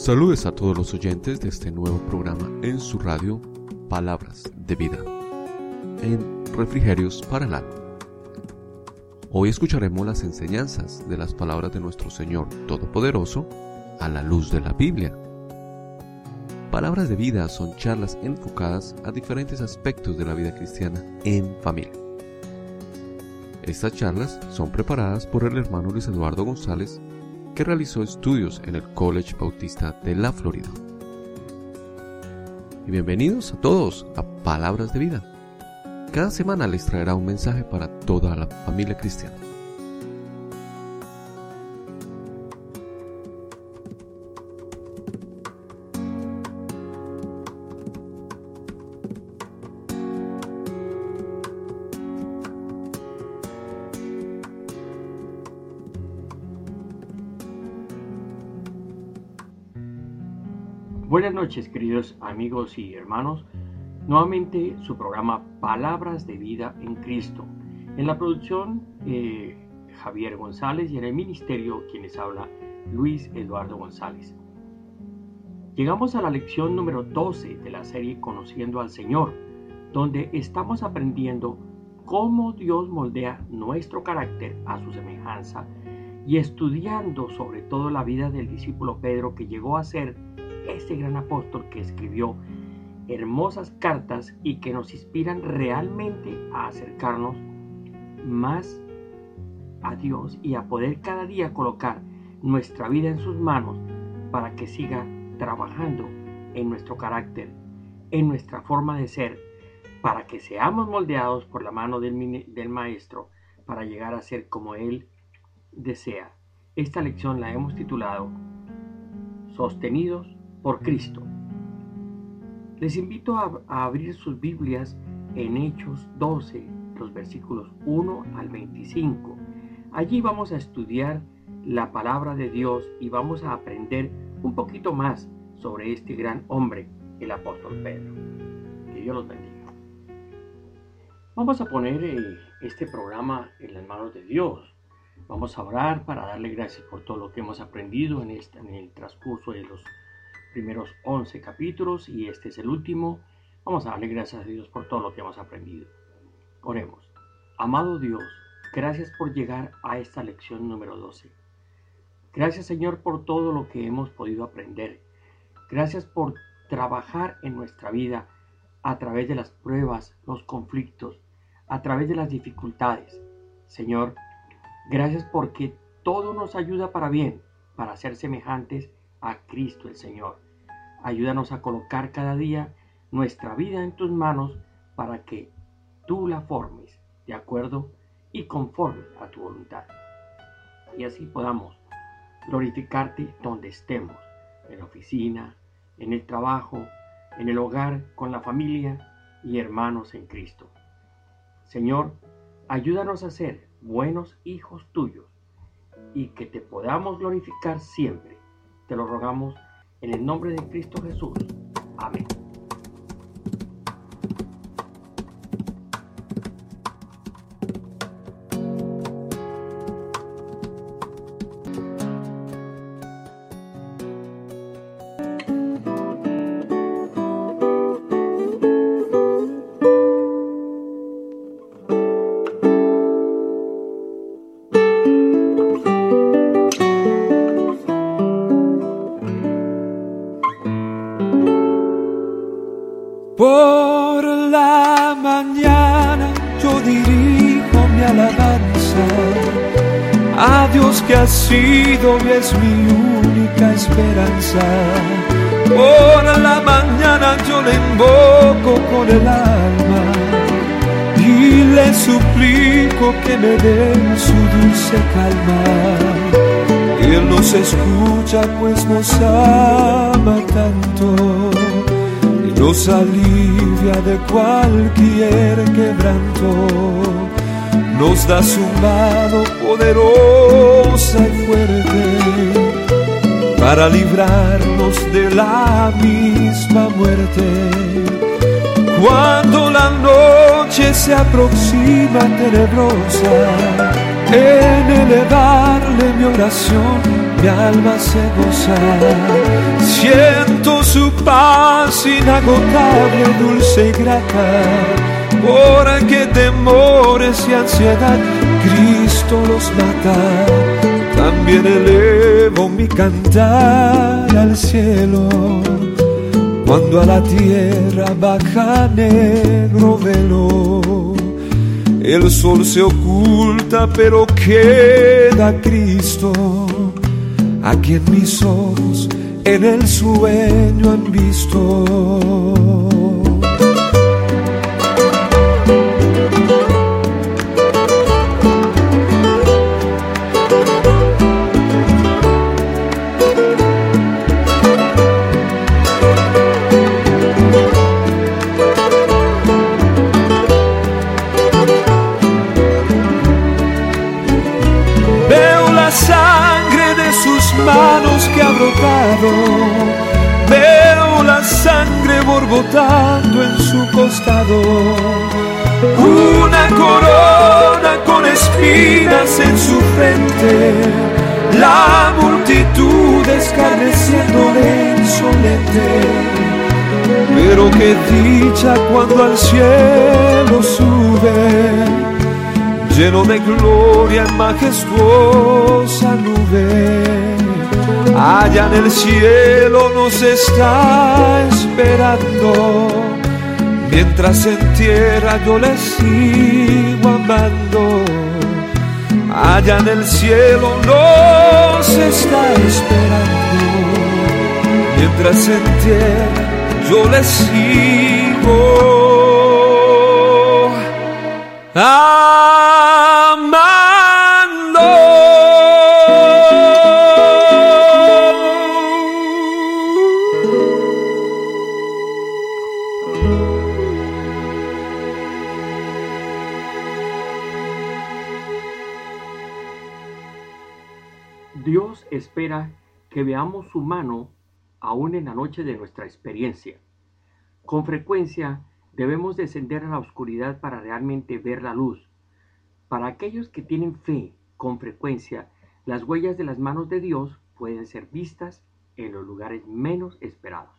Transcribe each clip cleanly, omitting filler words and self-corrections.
Saludos a todos los oyentes de este nuevo programa en su radio, Palabras de Vida, en Refrigerios para el Alma. Hoy escucharemos las enseñanzas de las palabras de nuestro Señor Todopoderoso a la luz de la Biblia. Palabras de Vida son charlas enfocadas a diferentes aspectos de la vida cristiana en familia. Estas charlas son preparadas por el hermano Luis Eduardo González, que realizó estudios en el College Bautista de la Florida. Y bienvenidos a todos a Palabras de Vida. Cada semana les traerá un mensaje para toda la familia cristiana. Buenas noches, queridos amigos y hermanos. Nuevamente su programa Palabras de Vida en Cristo. En la producción Javier González y en el ministerio quienes habla Luis Eduardo González. Llegamos a la lección número 12 de la serie Conociendo al Señor, donde estamos aprendiendo cómo Dios moldea nuestro carácter a su semejanza y estudiando sobre todo la vida del discípulo Pedro, que llegó a ser este gran apóstol que escribió hermosas cartas y que nos inspiran realmente a acercarnos más a Dios y a poder cada día colocar nuestra vida en sus manos para que siga trabajando en nuestro carácter, en nuestra forma de ser, para que seamos moldeados por la mano del Maestro para llegar a ser como Él desea. Esta lección la hemos titulado Sostenidos por Cristo. Les invito a abrir sus Biblias en Hechos 12, los versículos 1 al 25. Allí vamos a estudiar la palabra de Dios y vamos a aprender un poquito más sobre este gran hombre, el apóstol Pedro. Que Dios los bendiga. Vamos a poner este programa en las manos de Dios. Vamos a orar para darle gracias por todo lo que hemos aprendido en el transcurso de los primeros 11 capítulos, y este es el último. Vamos a darle gracias a Dios por todo lo que hemos aprendido. Oremos. Amado Dios, gracias por llegar a esta lección número 12. Gracias, Señor, por todo lo que hemos podido aprender. Gracias por trabajar en nuestra vida a través de las pruebas, los conflictos, a través de las dificultades. Señor, gracias porque todo nos ayuda para bien, para ser semejantes a Cristo el Señor. Ayúdanos a colocar cada día nuestra vida en tus manos para que tú la formes de acuerdo y conforme a tu voluntad. Y así podamos glorificarte donde estemos, en la oficina, en el trabajo, en el hogar, con la familia y hermanos en Cristo. Señor, ayúdanos a ser buenos hijos tuyos y que te podamos glorificar siempre. Te lo rogamos en el nombre de Cristo Jesús. Amén. Por la mañana yo dirijo mi alabanza a Dios, que ha sido y es mi única esperanza. Por la mañana yo le invoco con el alma y le suplico que me dé su dulce calma. Y Él nos escucha, pues nos ama tanto, nos alivia de cualquier quebranto, nos da su mano poderosa y fuerte para librarnos de la misma muerte. Cuando la noche se aproxima tenebrosa, en elevarle mi oración mi alma se goza. Siento su paz inagotable, dulce y grata, porque temores y ansiedad Cristo los mata. También elevo mi cantar al cielo, cuando a la tierra baja negro velo. El sol se oculta, pero queda Cristo, a quien mis ojos en el sueño han visto. Manos que ha brotado, veo la sangre borbotando en su costado, una corona con espinas en su frente, la multitud escarneciéndole insolente. Pero qué dicha cuando al cielo sube, lleno de gloria en majestuosa nube. Allá en el cielo nos está esperando, mientras en tierra yo le sigo amando. Allá en el cielo nos está esperando, mientras en tierra yo le sigo amando. Dios espera que veamos su mano aún en la noche de nuestra experiencia. Con frecuencia debemos descender a la oscuridad para realmente ver la luz. Para aquellos que tienen fe, con frecuencia, las huellas de las manos de Dios pueden ser vistas en los lugares menos esperados.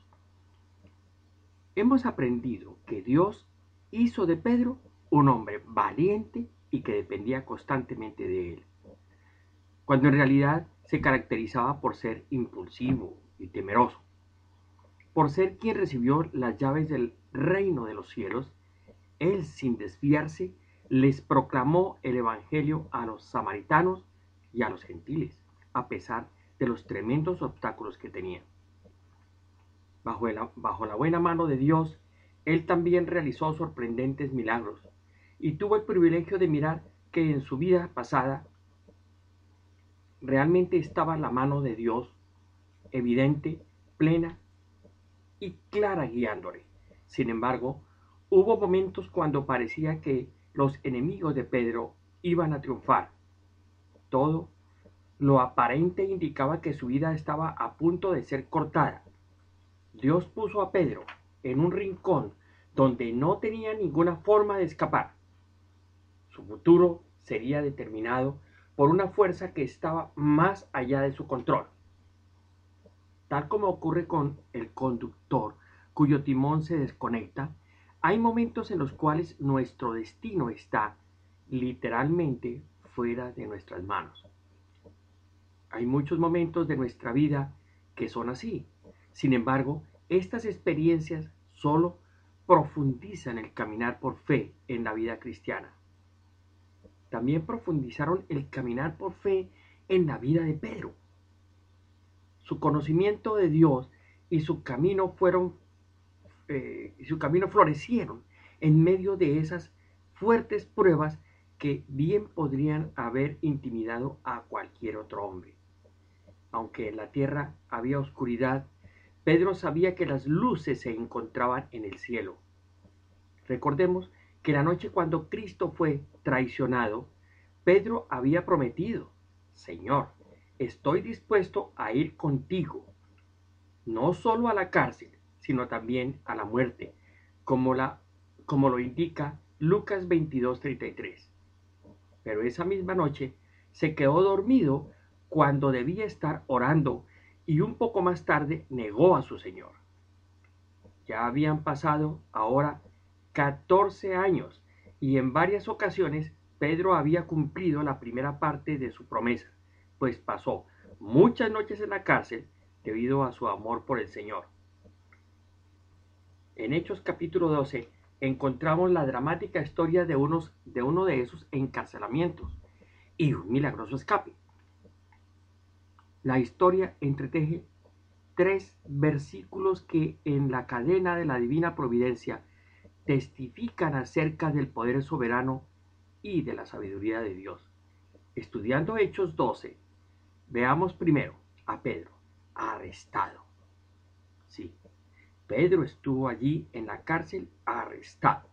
Hemos aprendido que Dios hizo de Pedro un hombre valiente y que dependía constantemente de él, cuando en realidad se caracterizaba por ser impulsivo y temeroso. Por ser quien recibió las llaves del reino de los cielos, él, sin desviarse, les proclamó el evangelio a los samaritanos y a los gentiles, a pesar de los tremendos obstáculos que tenía. Bajo la buena mano de Dios, él también realizó sorprendentes milagros y tuvo el privilegio de mirar que en su vida pasada realmente estaba la mano de Dios evidente, plena y clara guiándole. Sin embargo, hubo momentos cuando parecía que los enemigos de Pedro iban a triunfar. Todo lo aparente indicaba que su vida estaba a punto de ser cortada. Dios puso a Pedro en un rincón donde no tenía ninguna forma de escapar. Su futuro sería determinado por una fuerza que estaba más allá de su control. Tal como ocurre con el conductor cuyo timón se desconecta, hay momentos en los cuales nuestro destino está literalmente fuera de nuestras manos. Hay muchos momentos de nuestra vida que son así. Sin embargo, estas experiencias solo profundizan el caminar por fe en la vida cristiana. También profundizaron el caminar por fe en la vida de Pedro. Su conocimiento de Dios y su camino florecieron en medio de esas fuertes pruebas que bien podrían haber intimidado a cualquier otro hombre. Aunque en la tierra había oscuridad, Pedro sabía que las luces se encontraban en el cielo. Recordemos que la noche cuando Cristo fue traicionado, Pedro había prometido: Señor, estoy dispuesto a ir contigo, no solo a la cárcel, sino también a la muerte, como lo indica Lucas 22:33. Pero esa misma noche se quedó dormido cuando debía estar orando, y un poco más tarde negó a su Señor. Ya habían pasado ahora 14 años y en varias ocasiones Pedro había cumplido la primera parte de su promesa, pues pasó muchas noches en la cárcel debido a su amor por el Señor. En Hechos capítulo 12 encontramos la dramática historia de uno de esos encarcelamientos y un milagroso escape. La historia entreteje 3 versículos que en la cadena de la divina providencia testifican acerca del poder soberano y de la sabiduría de Dios. Estudiando Hechos 12, veamos primero a Pedro, arrestado. Sí, Pedro estuvo allí en la cárcel arrestado.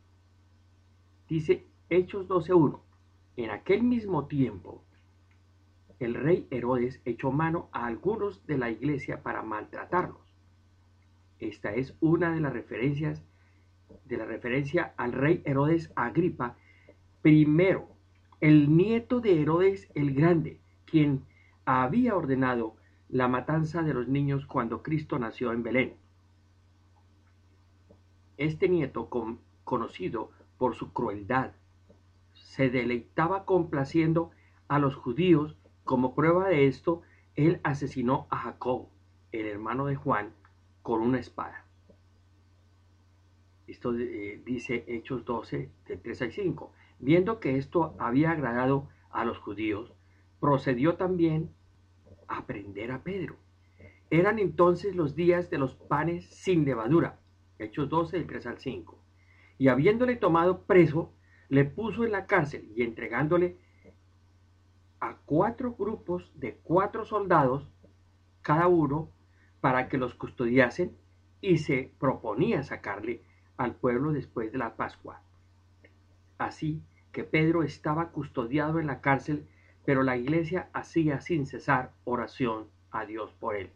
Dice Hechos 12:1, en aquel mismo tiempo, el rey Herodes echó mano a algunos de la iglesia para maltratarlos. Esta es una de las referencia al rey Herodes Agripa I, el nieto de Herodes el Grande, quien había ordenado la matanza de los niños cuando Cristo nació en Belén. Este nieto, conocido por su crueldad, se deleitaba complaciendo a los judíos. Como prueba de esto, él asesinó a Jacobo, el hermano de Juan, con una espada. Esto dice Hechos 12, del 3 al 5. Viendo que esto había agradado a los judíos, procedió también a prender a Pedro. Eran entonces los días de los panes sin levadura. Hechos 12, del 3 al 5. Y habiéndole tomado preso, le puso en la cárcel y entregándole a 4 grupos de 4 soldados, cada uno, para que los custodiasen, y se proponía sacarle al pueblo después de la Pascua. Así que Pedro estaba custodiado en la cárcel, pero la iglesia hacía sin cesar oración a Dios por él.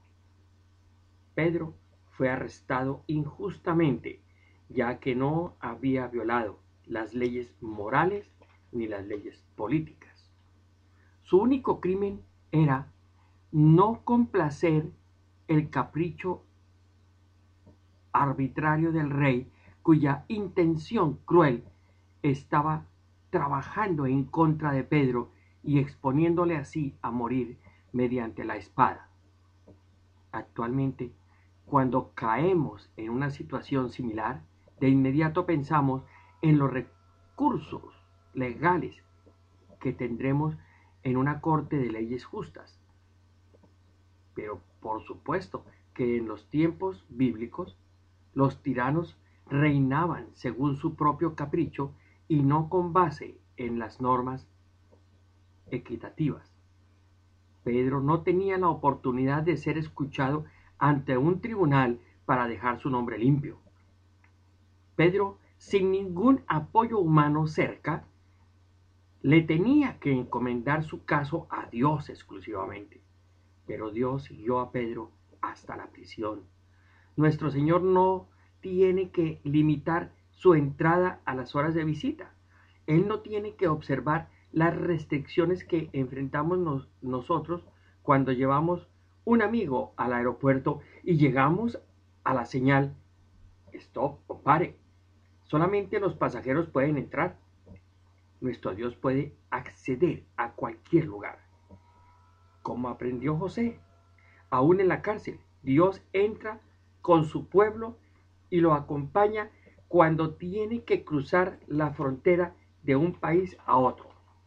Pedro fue arrestado injustamente, ya que no había violado las leyes morales ni las leyes políticas. Su único crimen era no complacer el capricho arbitrario del rey, cuya intención cruel estaba trabajando en contra de Pedro y exponiéndole así a morir mediante la espada. Actualmente, cuando caemos en una situación similar, de inmediato pensamos en los recursos legales que tendremos en una corte de leyes justas. Pero por supuesto que en los tiempos bíblicos los tiranos reinaban según su propio capricho y no con base en las normas equitativas. Pedro no tenía la oportunidad de ser escuchado ante un tribunal para dejar su nombre limpio. Pedro, sin ningún apoyo humano cerca, le tenía que encomendar su caso a Dios exclusivamente. Pero Dios siguió a Pedro hasta la prisión. Nuestro Señor no tiene que limitar su entrada a las horas de visita. Él no tiene que observar las restricciones que enfrentamos nosotros cuando llevamos un amigo al aeropuerto y llegamos a la señal stop o pare. Solamente los pasajeros pueden entrar. Nuestro Dios puede acceder a cualquier lugar. Como aprendió José, aún en la cárcel, Dios entra con su pueblo y lo acompaña cuando tiene que cruzar la frontera de un país a otro.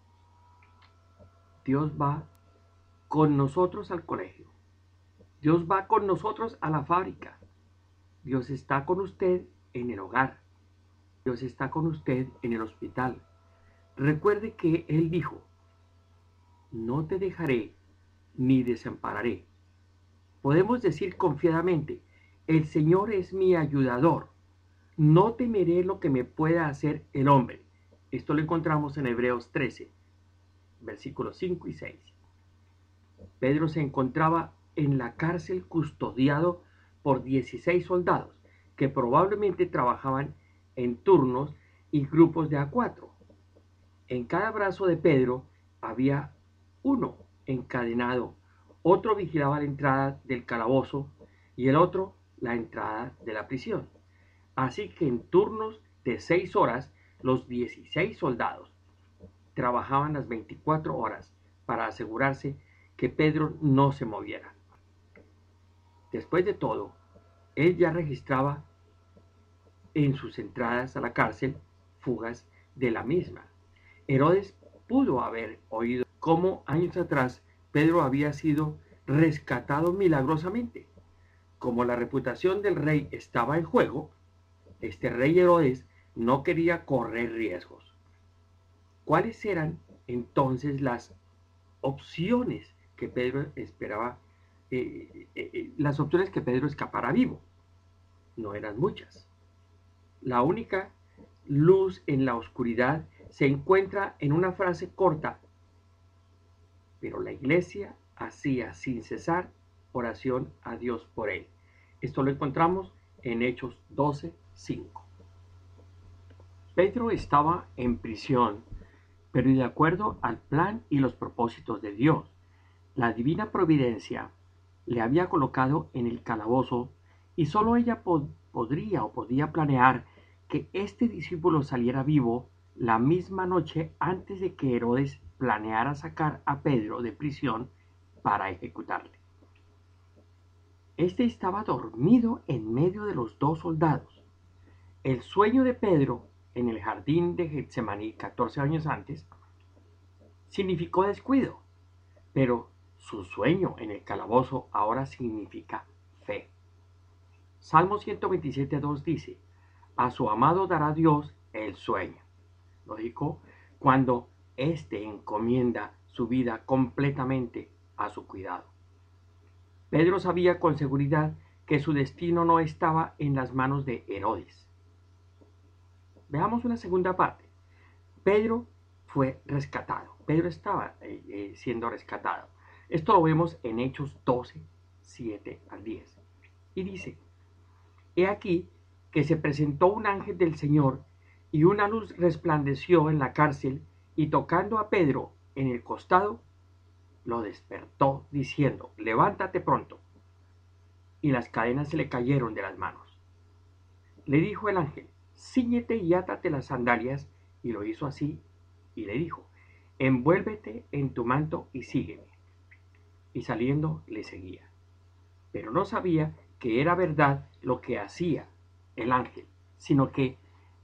Dios va con nosotros al colegio. Dios va con nosotros a la fábrica. Dios está con usted en el hogar. Dios está con usted en el hospital. Recuerde que Él dijo, no te dejaré ni desampararé. Podemos decir confiadamente, el Señor es mi ayudador. No temeré lo que me pueda hacer el hombre. Esto lo encontramos en Hebreos 13, versículos 5 y 6. Pedro se encontraba en la cárcel custodiado por 16 soldados que probablemente trabajaban en turnos y grupos de a 4. En cada brazo de Pedro había uno encadenado, otro vigilaba la entrada del calabozo y el otro la entrada de la prisión. Así que en turnos de 6 horas, los 16 soldados trabajaban las 24 horas para asegurarse que Pedro no se moviera. Después de todo, él ya registraba en sus entradas a la cárcel fugas de la misma. Herodes pudo haber oído cómo años atrás Pedro había sido rescatado milagrosamente. Como la reputación del rey estaba en juego, este rey Herodes no quería correr riesgos. ¿Cuáles eran entonces las opciones que Pedro esperaba? Las opciones que Pedro escapara vivo. No eran muchas. La única luz en la oscuridad se encuentra en una frase corta, pero la iglesia hacía sin cesar oración a Dios por él. Esto lo encontramos en Hechos 12:5. Pedro estaba en prisión, pero de acuerdo al plan y los propósitos de Dios. La divina providencia le había colocado en el calabozo y solo ella podía planear que este discípulo saliera vivo la misma noche antes de que Herodes planeara sacar a Pedro de prisión para ejecutarle. Este estaba dormido en medio de los dos soldados. El sueño de Pedro en el jardín de Getsemaní 14 años antes significó descuido, pero su sueño en el calabozo ahora significa fe. Salmo 127:2 dice: a su amado dará Dios el sueño. Lógico, cuando éste encomienda su vida completamente a su cuidado. Pedro sabía con seguridad que su destino no estaba en las manos de Herodes. Veamos una segunda parte. Pedro fue rescatado. Pedro estaba siendo rescatado. Esto lo vemos en Hechos 12:7-10. Y dice: he aquí que se presentó un ángel del Señor y una luz resplandeció en la cárcel, y tocando a Pedro en el costado, lo despertó diciendo: levántate pronto. Y las cadenas se le cayeron de las manos. Le dijo el ángel: cíñete y átate las sandalias. Y lo hizo así, y le dijo: envuélvete en tu manto y sígueme. Y saliendo le seguía. Pero no sabía que era verdad lo que hacía el ángel, sino que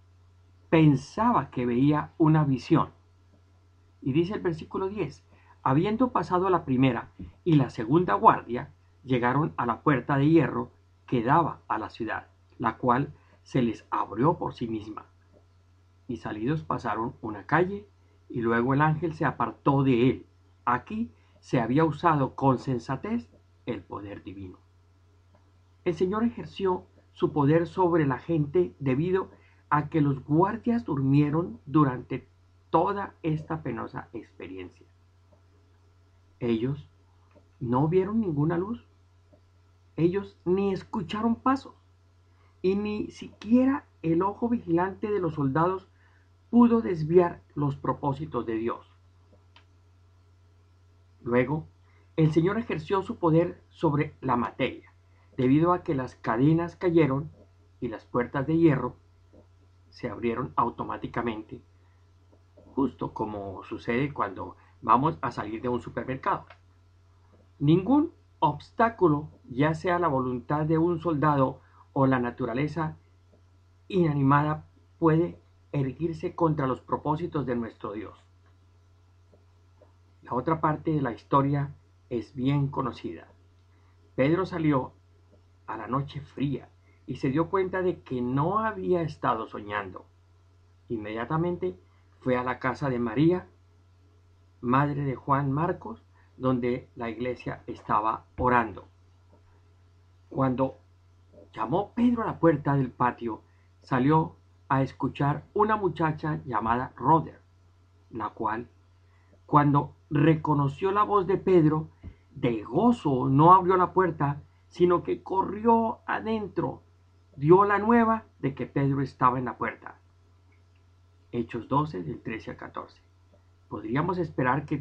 pensaba que veía una visión. Y dice el versículo 10: habiendo pasado la primera y la segunda guardia, llegaron a la puerta de hierro que daba a la ciudad, la cual se les abrió por sí misma. Y salidos pasaron una calle, y luego el ángel se apartó de él. Aquí se había usado con sensatez el poder divino. El Señor ejerció su poder sobre la gente debido a que los guardias durmieron durante toda esta penosa experiencia. Ellos no vieron ninguna luz. Ellos ni escucharon pasos. Y ni siquiera el ojo vigilante de los soldados pudo desviar los propósitos de Dios. Luego, el Señor ejerció su poder sobre la materia, debido a que las cadenas cayeron y las puertas de hierro se abrieron automáticamente, justo como sucede cuando vamos a salir de un supermercado. Ningún obstáculo, ya sea la voluntad de un soldado o la naturaleza inanimada, puede erguirse contra los propósitos de nuestro Dios. La otra parte de la historia es bien conocida. Pedro salió a la noche fría y se dio cuenta de que no había estado soñando. Inmediatamente fue a la casa de María, madre de Juan Marcos, donde la iglesia estaba orando. Cuando llamó Pedro a la puerta del patio, salió a escuchar una muchacha llamada Rhoda, la cual, cuando reconoció la voz de Pedro, de gozo no abrió la puerta, sino que corrió adentro, dio la nueva de que Pedro estaba en la puerta. Hechos 12, del 13 al 14. Podríamos esperar que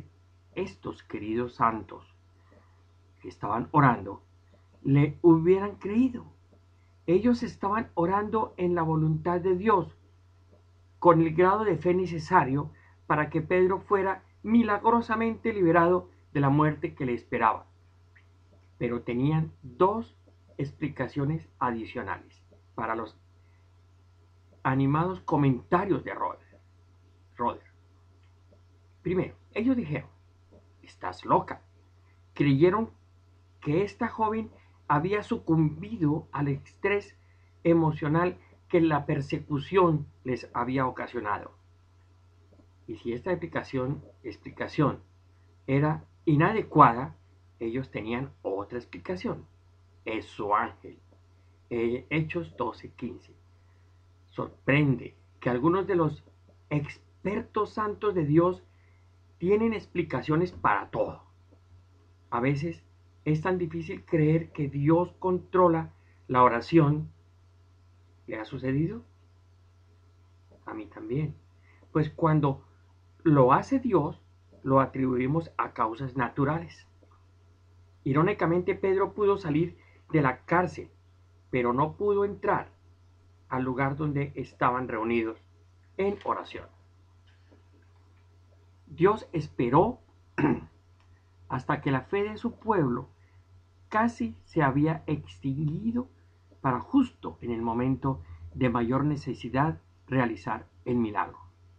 estos queridos santos que estaban orando le hubieran creído. Ellos estaban orando en la voluntad de Dios, con el grado de fe necesario para que Pedro fuera milagrosamente liberado de la muerte que le esperaba. Pero tenían dos explicaciones adicionales para los animados comentarios de Roder. Primero, ellos dijeron: estás loca. Creyeron que esta joven había sucumbido al estrés emocional que la persecución les había ocasionado. Y si esta explicación era inadecuada, ellos tenían otra explicación: es su ángel. Hechos 12:15. Sorprende que algunos de los expertos santos de Dios tienen explicaciones para todo. A veces es tan difícil creer que Dios controla la oración. ¿Le ha sucedido? A mí también. Pues cuando lo hace Dios, lo atribuimos a causas naturales. Irónicamente, Pedro pudo salir de la cárcel, pero no pudo entrar al lugar donde estaban reunidos en oración. Dios esperó hasta que la fe de su pueblo casi se había extinguido para justo en el momento de mayor necesidad realizar el milagro.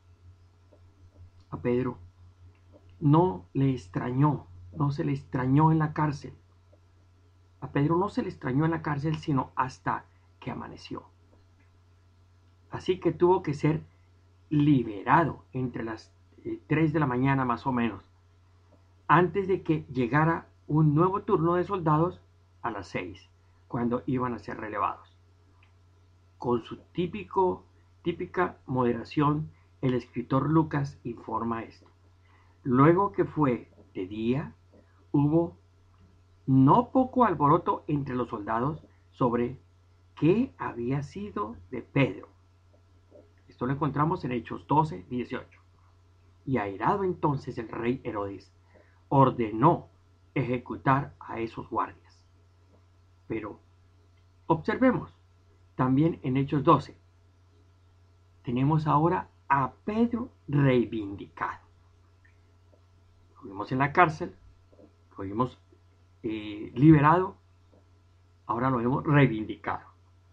A Pedro no se le extrañó en la cárcel. A Pedro no se le extrañó en la cárcel sino hasta que amaneció. Así que tuvo que ser liberado entre las 3 de la mañana más o menos, antes de que llegara un nuevo turno de soldados a las 6, cuando iban a ser relevados. Con su típica moderación, el escritor Lucas informa esto. Luego que fue de día, hubo no poco alboroto entre los soldados sobre qué había sido de Pedro. Esto lo encontramos en Hechos 12:18. Y airado entonces el rey Herodes, ordenó ejecutar a esos guardias. Pero observemos, también en Hechos 12, tenemos ahora a Pedro reivindicado. Lo vimos en la cárcel, lo vimos liberado, ahora lo vemos reivindicado.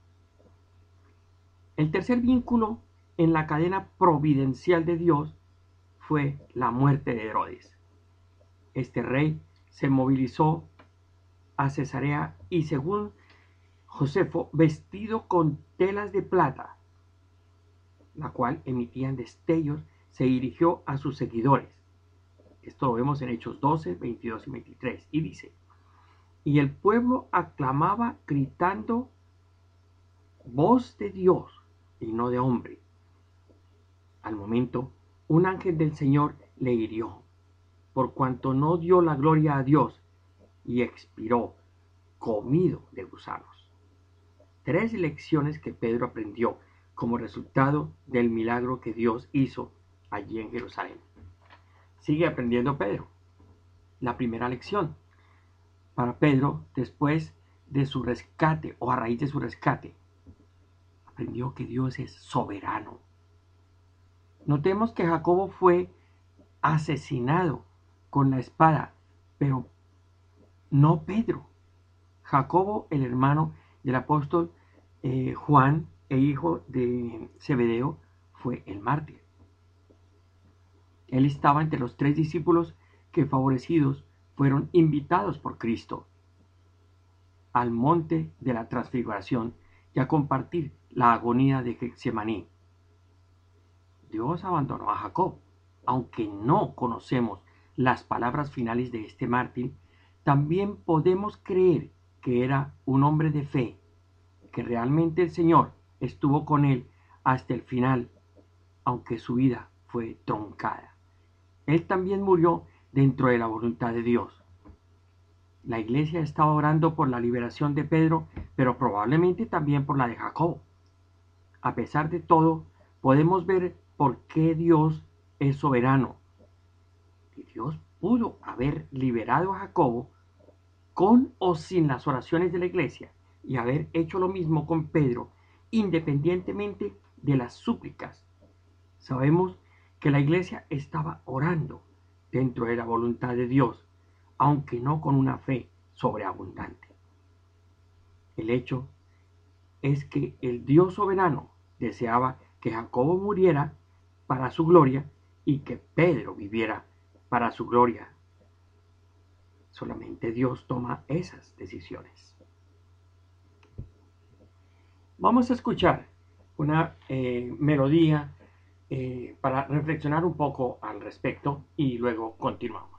El tercer vínculo en la cadena providencial de Dios fue la muerte de Herodes. Este rey se movilizó a Cesarea y, según Josefo, vestido con telas de plata, la cual emitían destellos, se dirigió a sus seguidores. Esto lo vemos en Hechos 12, 22 y 23. Y dice: y el pueblo aclamaba gritando: voz de Dios y no de hombre. Al momento, un ángel del Señor le hirió, por cuanto no dio la gloria a Dios, y expiró, comido de gusanos. 3 lecciones que Pedro aprendió como resultado del milagro que Dios hizo allí en Jerusalén. Sigue aprendiendo Pedro. La primera lección para Pedro, después de su rescate o a raíz de su rescate, aprendió que Dios es soberano. Notemos que Jacobo fue asesinado con la espada, pero no Pedro. Jacobo, el hermano del apóstol Juan e hijo de Zebedeo, fue el mártir. Él estaba entre los 3 discípulos que, favorecidos, fueron invitados por Cristo al monte de la transfiguración y a compartir la agonía de Getsemaní. Dios abandonó a Jacob. Aunque no conocemos las palabras finales de este mártir, también podemos creer que era un hombre de fe, que realmente el Señor estuvo con él hasta el final, aunque su vida fue truncada. Él también murió dentro de la voluntad de Dios. La iglesia estaba orando por la liberación de Pedro, pero probablemente también por la de Jacob. A pesar de todo, podemos ver por qué Dios es soberano. Y Dios pudo haber liberado a Jacobo con o sin las oraciones de la iglesia y haber hecho lo mismo con Pedro, independientemente de las súplicas. Sabemos que la iglesia estaba orando dentro de la voluntad de Dios, aunque no con una fe sobreabundante. El hecho es que el Dios soberano deseaba que Jacobo muriera para su gloria y que Pedro viviera para su gloria. Solamente Dios toma esas decisiones. Vamos a escuchar una melodía para reflexionar un poco al respecto y luego continuamos.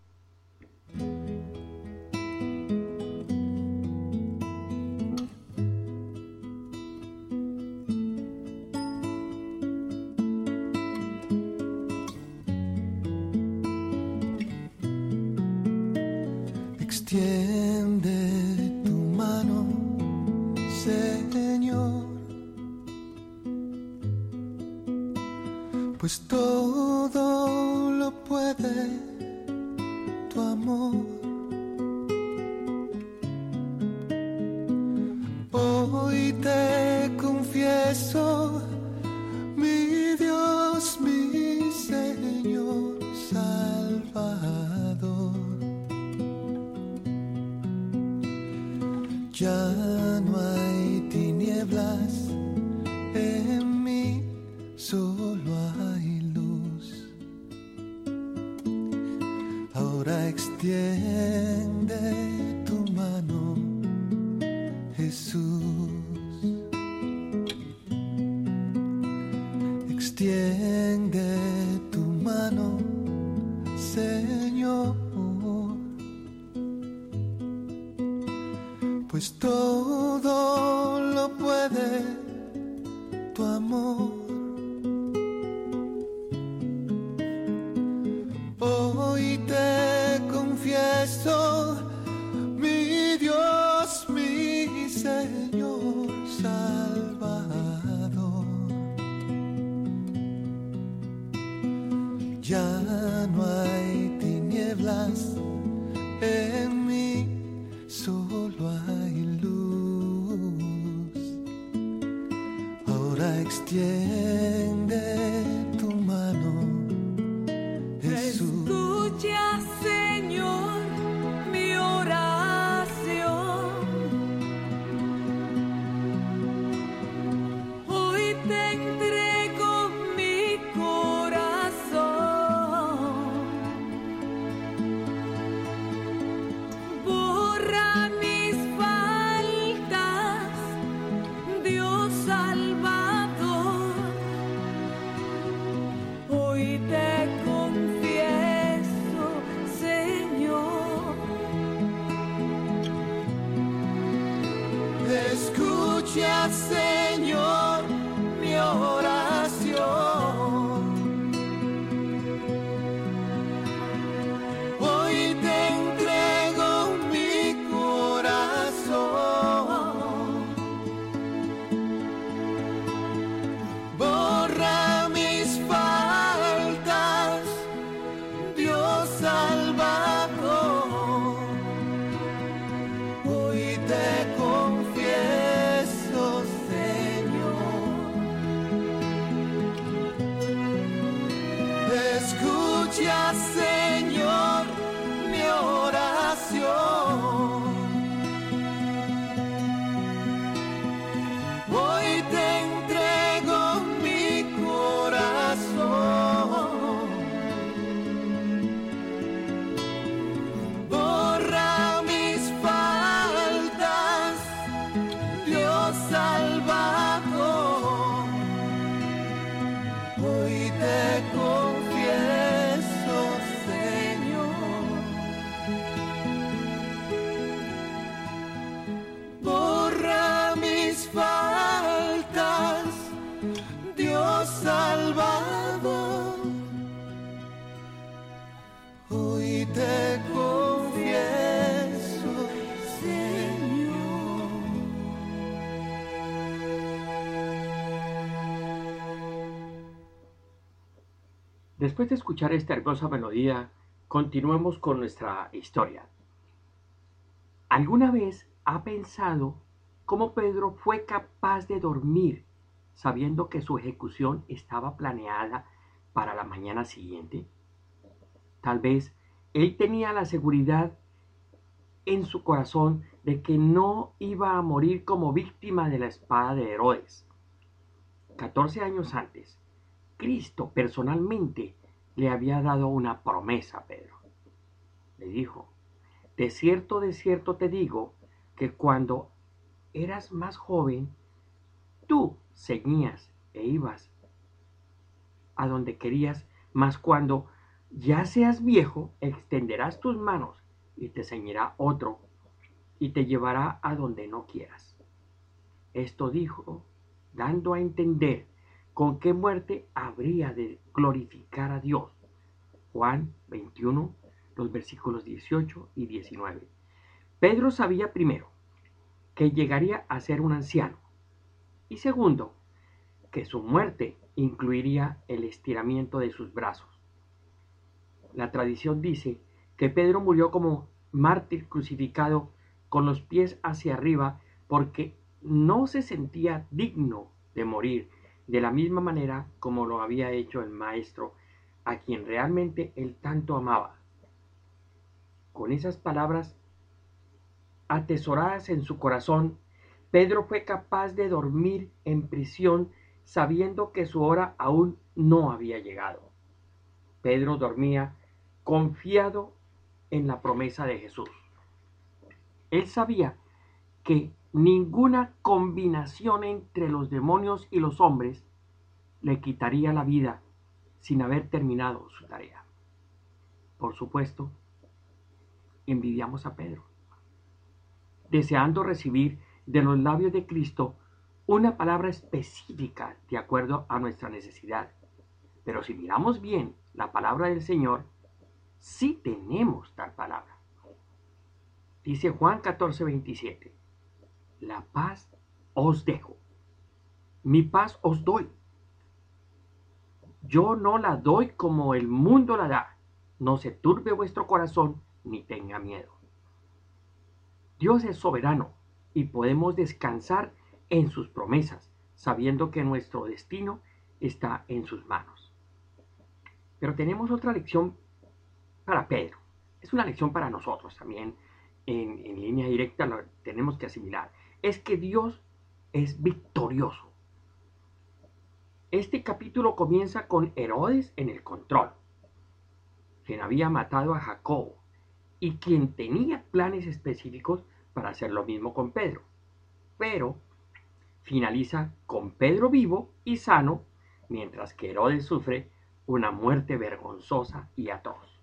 Extiende tu mano, Señor, pues todo lo puede tu amor. Hoy te confieso, mi Dios, mi Señor, Salvador. Ya no hay tinieblas en mí, solo hay luz. Ahora extiende tu mano, Jesús. Extiende tu mano, Señor, pues todo lo puede tu amor. Hoy te confieso, mi Dios, mi Señor, Salvador. Ya no hay tinieblas en mí, solo hay luz. Ahora extiende tu mano, Jesús. Escucha, Señor, mi oración. Hoy te entrego mi corazón. Borra mis faltas, Dios Salvador. Hoy te confieso, Señor. Escucha, Señor, mi oración. Hoy te entrego mi corazón. Borra mis faltas, Dios Salvador. Hoy te confieso, Señor. Escucha, Señor, mi oración. Hoy te entrego mi corazón. Borra mis faltas, Dios Salvador. Hoy te confieso, Señor. Borra mis faltas, Dios Salvador. Hoy te confieso, Señor. Después de escuchar esta hermosa melodía Continuemos con nuestra historia. ¿Alguna vez ha pensado cómo Pedro fue capaz de dormir sabiendo que su ejecución estaba planeada para la mañana siguiente? Tal vez él tenía la seguridad en su corazón de que no iba a morir como víctima de la espada de Herodes. 14 años antes, Cristo personalmente le había dado una promesa a Pedro. Le dijo: de cierto te digo que cuando eras más joven, tú ceñías e ibas a donde querías, mas cuando ya seas viejo, extenderás tus manos y te ceñirá otro y te llevará a donde no quieras. Esto dijo, dando a entender con qué muerte habría de glorificar a Dios. Juan 21, los versículos 18 y 19. Pedro sabía primero que llegaría a ser un anciano y segundo, que su muerte incluiría el estiramiento de sus brazos. La tradición dice que Pedro murió como mártir crucificado con los pies hacia arriba porque no se sentía digno de morir de la misma manera como lo había hecho el Maestro, a quien realmente él tanto amaba. Con esas palabras atesoradas en su corazón, Pedro fue capaz de dormir en prisión sabiendo que su hora aún no había llegado. Pedro dormía confiado en la promesa de Jesús. Él sabía que ninguna combinación entre los demonios y los hombres le quitaría la vida sin haber terminado su tarea. Por supuesto, envidiamos a Pedro, deseando recibir de los labios de Cristo una palabra específica de acuerdo a nuestra necesidad. Pero si miramos bien la palabra del Señor, sí tenemos tal palabra. Dice Juan 14:27, la paz os dejo, mi paz os doy. Yo no la doy como el mundo la da. No se turbe vuestro corazón ni tenga miedo. Dios es soberano y podemos descansar en sus promesas, sabiendo que nuestro destino está en sus manos. Pero tenemos otra lección para Pedro. Es una lección para nosotros también. En línea directa lo tenemos que asimilar. Es que Dios es victorioso. Este capítulo comienza con Herodes en el control, quien había matado a Jacobo y quien tenía planes específicos para hacer lo mismo con Pedro. Pero finaliza con Pedro vivo y sano, mientras que Herodes sufre una muerte vergonzosa y atroz.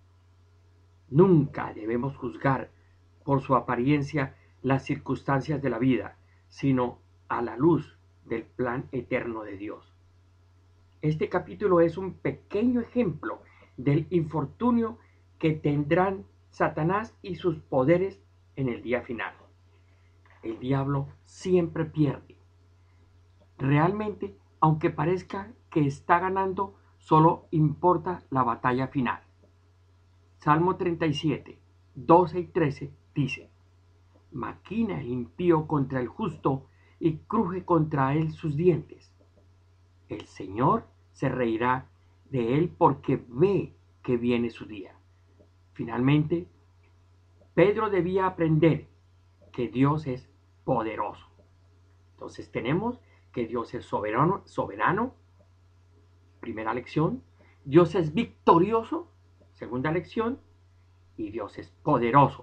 Nunca debemos juzgar por su apariencia las circunstancias de la vida, sino a la luz del plan eterno de Dios. Este capítulo es un pequeño ejemplo del infortunio que tendrán Satanás y sus poderes en el día final. El diablo siempre pierde. Realmente, aunque parezca que está ganando, solo importa la batalla final. Salmo 37, 12 y 13 dice: maquina el impío contra el justo y cruje contra él sus dientes. El Señor se reirá de él porque ve que viene su día. Finalmente, Pedro debía aprender que Dios es poderoso. Entonces tenemos que Dios es soberano, primera lección. Dios es victorioso, segunda lección. Y Dios es poderoso.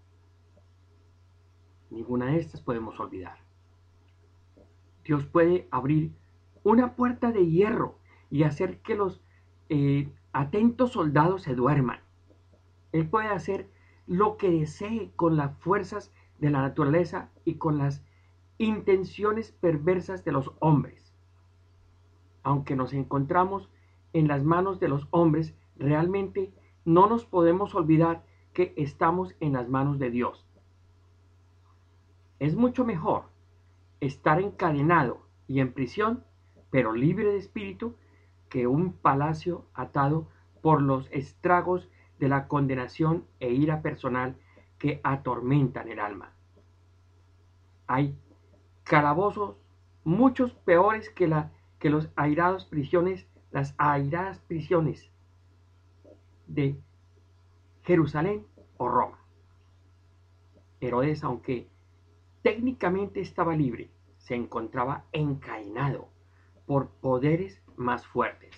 Ninguna de estas podemos olvidar. Dios puede abrir una puerta de hierro y hacer que los atentos soldados se duerman. Él puede hacer lo que desee con las fuerzas de la naturaleza y con las intenciones perversas de los hombres. Aunque nos encontramos en las manos de los hombres, realmente no nos podemos olvidar que estamos en las manos de Dios. Es mucho mejor estar encadenado y en prisión, pero libre de espíritu, que un palacio atado por los estragos de la condenación e ira personal que atormentan el alma. Hay calabozos muchos peores que las airadas prisiones de Jerusalén o Roma. Herodes, aunque técnicamente estaba libre, se encontraba encadenado por poderes más fuertes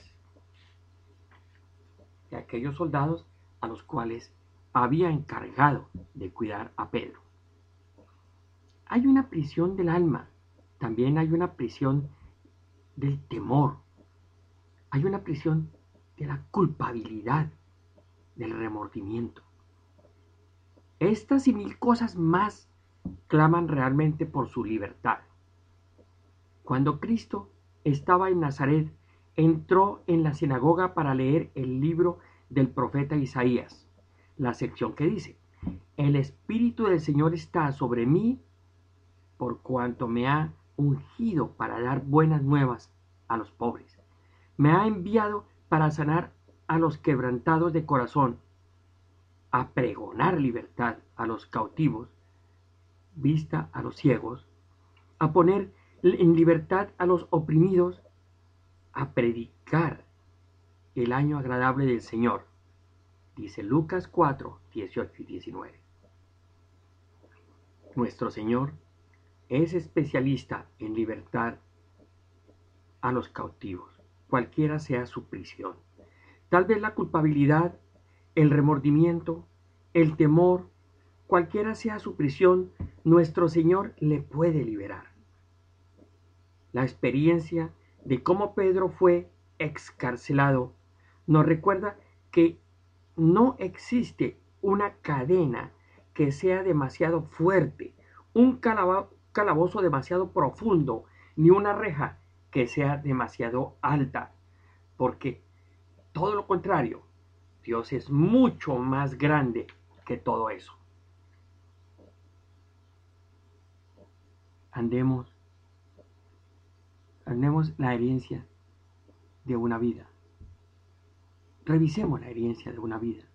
de aquellos soldados a los cuales había encargado de cuidar a Pedro. Hay una prisión del alma, también hay una prisión del temor, hay una prisión de la culpabilidad, del remordimiento. Estas y mil cosas más claman realmente por su libertad. Cuando Cristo estaba en Nazaret, entró en la sinagoga para leer el libro del profeta Isaías, la sección que dice: el Espíritu del Señor está sobre mí, por cuanto me ha ungido para dar buenas nuevas a los pobres. Me ha enviado para sanar a los quebrantados de corazón, a pregonar libertad a los cautivos, vista a los ciegos, a poner en libertad a los oprimidos, a predicar el año agradable del Señor, dice Lucas 4, 18 y 19. Nuestro Señor es especialista en libertar a los cautivos, cualquiera sea su prisión. Tal vez la culpabilidad, el remordimiento, el temor, cualquiera sea su prisión, nuestro Señor le puede liberar. La experiencia de cómo Pedro fue excarcelado nos recuerda que no existe una cadena que sea demasiado fuerte, un calabozo demasiado profundo, ni una reja que sea demasiado alta, porque todo lo contrario, Dios es mucho más grande que todo eso. Andemos la herencia de una vida. Revisemos la herencia de una vida.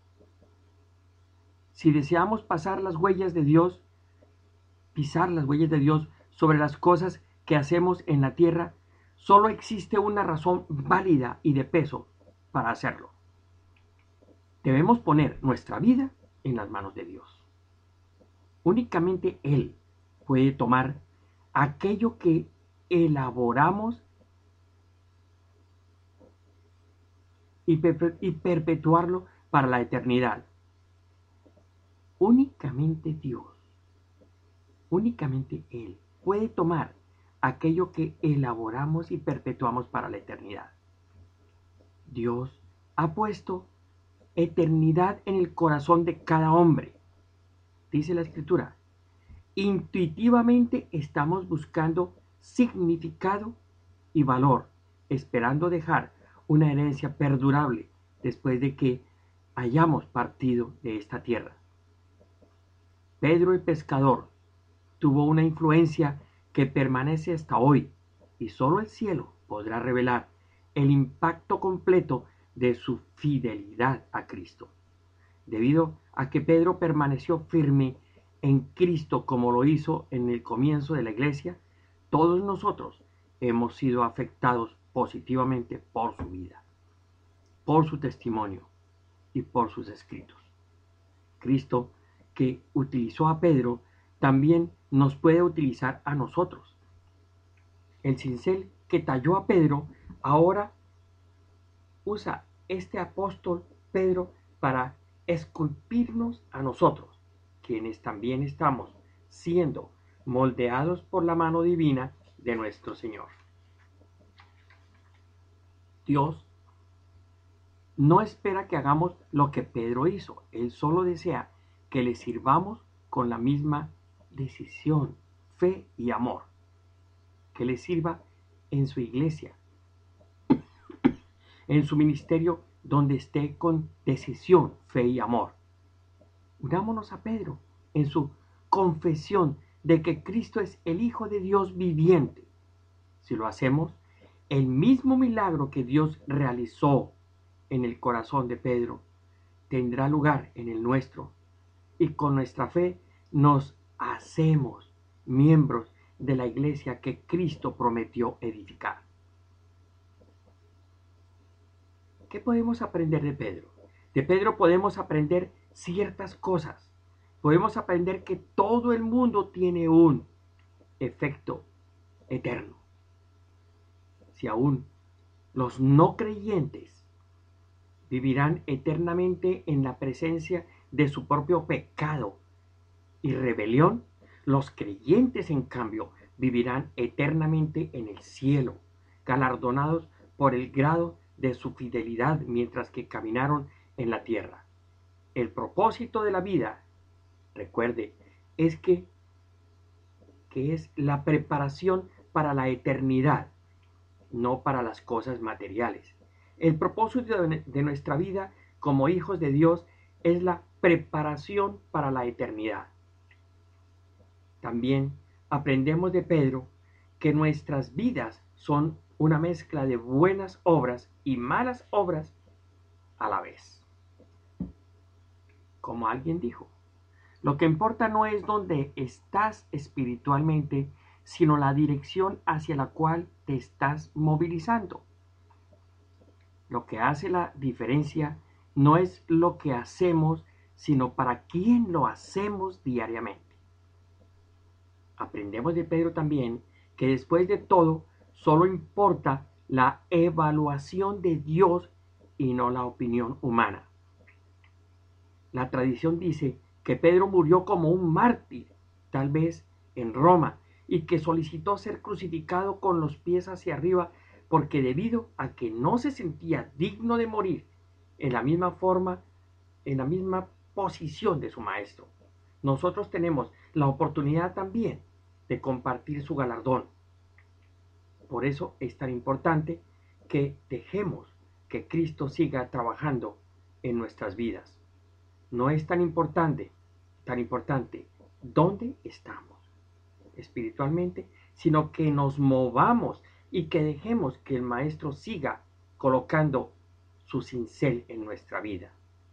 Si deseamos pasar las huellas de Dios, pisar las huellas de Dios sobre las cosas que hacemos en la tierra, solo existe una razón válida y de peso para hacerlo. Debemos poner nuestra vida en las manos de Dios. Únicamente Él puede tomar aquello que elaboramos y perpetuarlo para la eternidad. Únicamente Dios, únicamente Él puede tomar aquello que elaboramos y perpetuamos para la eternidad. Dios ha puesto eternidad en el corazón de cada hombre. Dice la Escritura, intuitivamente estamos buscando significado y valor, esperando dejar una herencia perdurable después de que hayamos partido de esta tierra. Pedro el pescador tuvo una influencia que permanece hasta hoy, y solo el cielo podrá revelar el impacto completo de su fidelidad a Cristo. Debido a que Pedro permaneció firme en Cristo como lo hizo en el comienzo de la iglesia, todos nosotros hemos sido afectados positivamente por su vida, por su testimonio y por sus escritos. Cristo, que utilizó a Pedro, también nos puede utilizar a nosotros. El cincel que talló a Pedro ahora usa este apóstol Pedro para esculpirnos a nosotros, quienes también estamos siendo moldeados por la mano divina de nuestro Señor. Dios no espera que hagamos lo que Pedro hizo. Él solo desea que le sirvamos con la misma decisión, fe y amor. Que le sirva en su iglesia, en su ministerio, donde esté con decisión, fe y amor. Unámonos a Pedro en su confesión de que Cristo es el Hijo de Dios viviente. Si lo hacemos, el mismo milagro que Dios realizó en el corazón de Pedro tendrá lugar en el nuestro, y con nuestra fe nos hacemos miembros de la iglesia que Cristo prometió edificar. ¿Qué podemos aprender de Pedro? De Pedro podemos aprender ciertas cosas. Podemos aprender que todo el mundo tiene un efecto eterno. Si aún los no creyentes vivirán eternamente en la presencia de su propio pecado y rebelión, los creyentes, en cambio, vivirán eternamente en el cielo, galardonados por el grado de su fidelidad mientras que caminaron en la tierra. El propósito de la vida, recuerde, es que es la preparación para la eternidad, no para las cosas materiales. El propósito de nuestra vida como hijos de Dios es la preparación para la eternidad. También aprendemos de Pedro que nuestras vidas son una mezcla de buenas obras y malas obras a la vez. Como alguien dijo, lo que importa no es dónde estás espiritualmente, sino la dirección hacia la cual te estás movilizando. Lo que hace la diferencia no es lo que hacemos, sino para quién lo hacemos diariamente. Aprendemos de Pedro también que después de todo, solo importa la evaluación de Dios y no la opinión humana. La tradición dice que Pedro murió como un mártir, tal vez en Roma, y que solicitó ser crucificado con los pies hacia arriba porque debido a que no se sentía digno de morir en la misma forma, en la misma posición de su maestro. Nosotros tenemos la oportunidad también de compartir su galardón. Por eso es tan importante que dejemos que Cristo siga trabajando en nuestras vidas. No es tan importante dónde estamos espiritualmente, sino que nos movamos y que dejemos que el Maestro siga colocando su cincel en nuestra vida.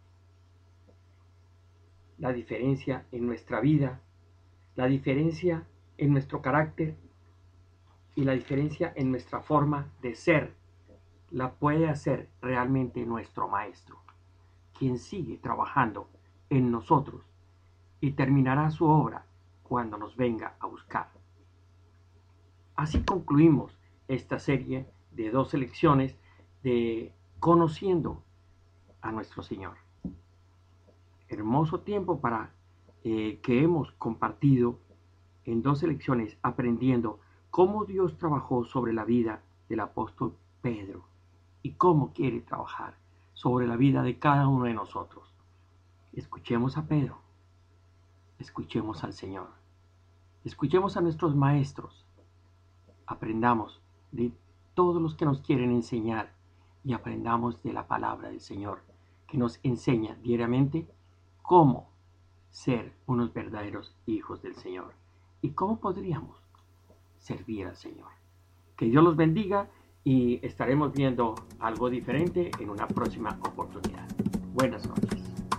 La diferencia en nuestra vida, la diferencia en nuestro carácter y la diferencia en nuestra forma de ser, la puede hacer realmente nuestro Maestro, quien sigue trabajando en nosotros y terminará su obra cuando nos venga a buscar. Así concluimos esta serie de 2 lecciones de Conociendo a nuestro Señor. Hermoso tiempo para que hemos compartido en 2 lecciones aprendiendo cómo Dios trabajó sobre la vida del apóstol Pedro y cómo quiere trabajar sobre la vida de cada uno de nosotros. Escuchemos a Pedro, escuchemos al Señor, escuchemos a nuestros maestros, aprendamos de todos los que nos quieren enseñar y aprendamos de la palabra del Señor que nos enseña diariamente cómo ser unos verdaderos hijos del Señor y cómo podríamos servir al Señor. Que Dios los bendiga y estaremos viendo algo diferente en una próxima oportunidad. Buenas noches.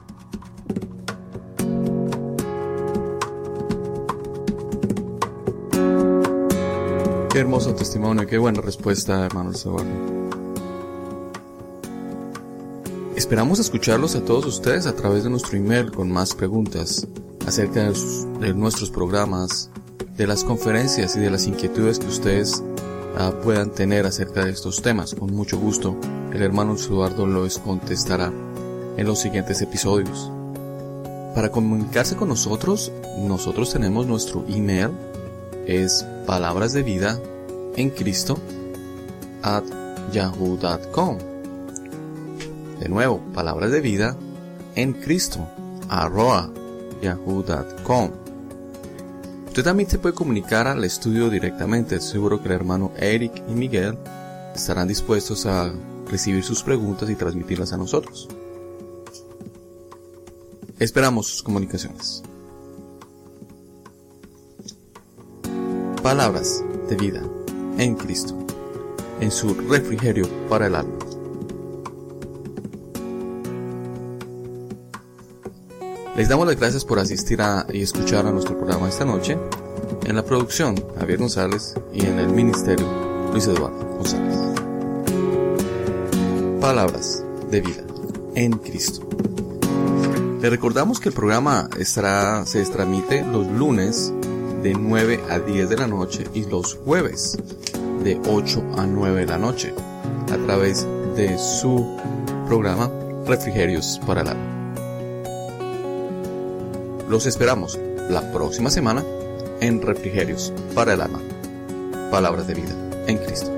Qué hermoso testimonio, qué buena respuesta, hermano Eduardo. Esperamos escucharlos a todos ustedes a través de nuestro email con más preguntas acerca de nuestros programas, de las conferencias y de las inquietudes que ustedes puedan tener acerca de estos temas. Con mucho gusto, el hermano Eduardo los contestará en los siguientes episodios. Para comunicarse con nosotros tenemos nuestro email, es palabrasdevida@yahoo.com. De nuevo, palabrasdevida@yahoo.com. Usted también se puede comunicar al estudio directamente. Seguro que el hermano Eric y Miguel estarán dispuestos a recibir sus preguntas y transmitirlas a nosotros. Esperamos sus comunicaciones. Palabras de vida en Cristo, en su refrigerio para el alma. Les damos las gracias por asistir y escuchar a nuestro programa esta noche. En la producción, Javier González, y en el ministerio, Luis Eduardo González. Palabras de vida en Cristo. Le recordamos que el programa se transmite los lunes de 9 a 10 de la noche y los jueves de 8 a 9 de la noche a través de su programa Refrigerios para el Alma. Los esperamos la próxima semana en Refrigerios para el Alma. Palabras de vida en Cristo.